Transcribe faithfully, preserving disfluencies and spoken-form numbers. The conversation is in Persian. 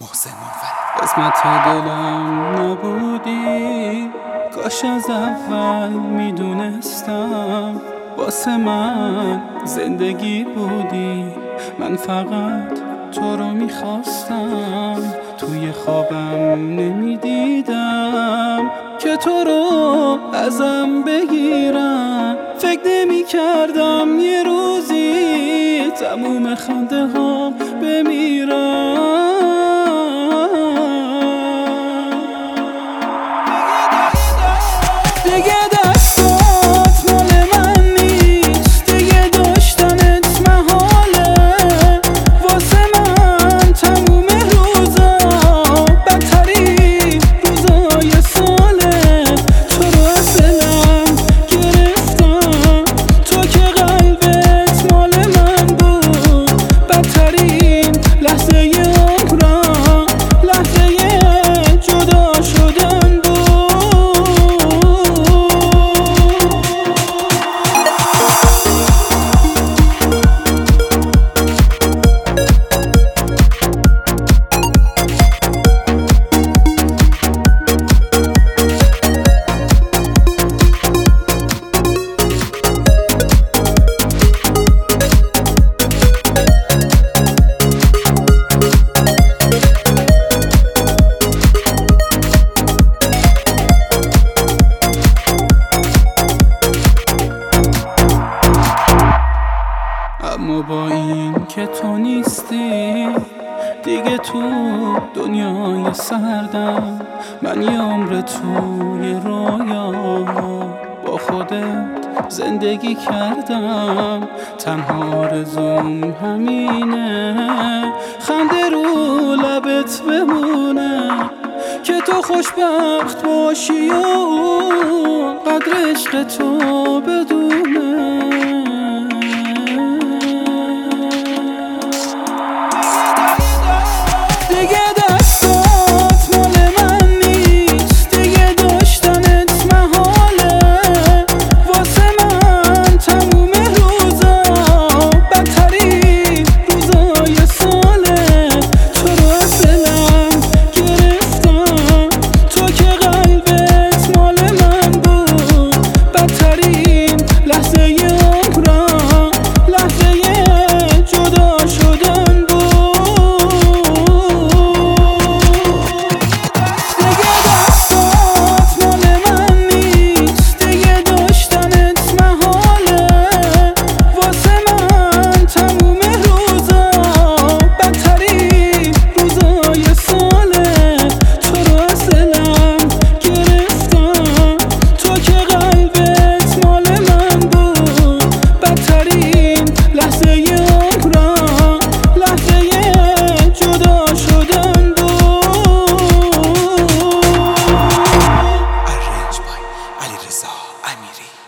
محسن منفرد. قسمت دلم نبودی، کاش از اول میدونستم واسه من زندگی بودی. من فقط تو رو میخواستم، توی خوابم نمیدیدم که تو رو ازم بگیرم. فکر نمی کردم یه روزی تموم خنده ها بمیرم. دیگه دستات مال من نیست، دیگه داشتنت محاله. واسه من تموم روزا بدترین روزای ساله. تو رو از دلم گرفتم، تو که قلبت مال من بود. بدترین لحظه عمرم لحظه جدا شدن بود. اما با این که تو نیستی دیگه تو دنیای سردم. من یه عمر توی رویا با خودت زندگی کردم. تنها آرزوم همینه خنده رو لبت بمونه، که تو خوشبخت باشی و قدر عشق تو بدونه. علی رضا امیری.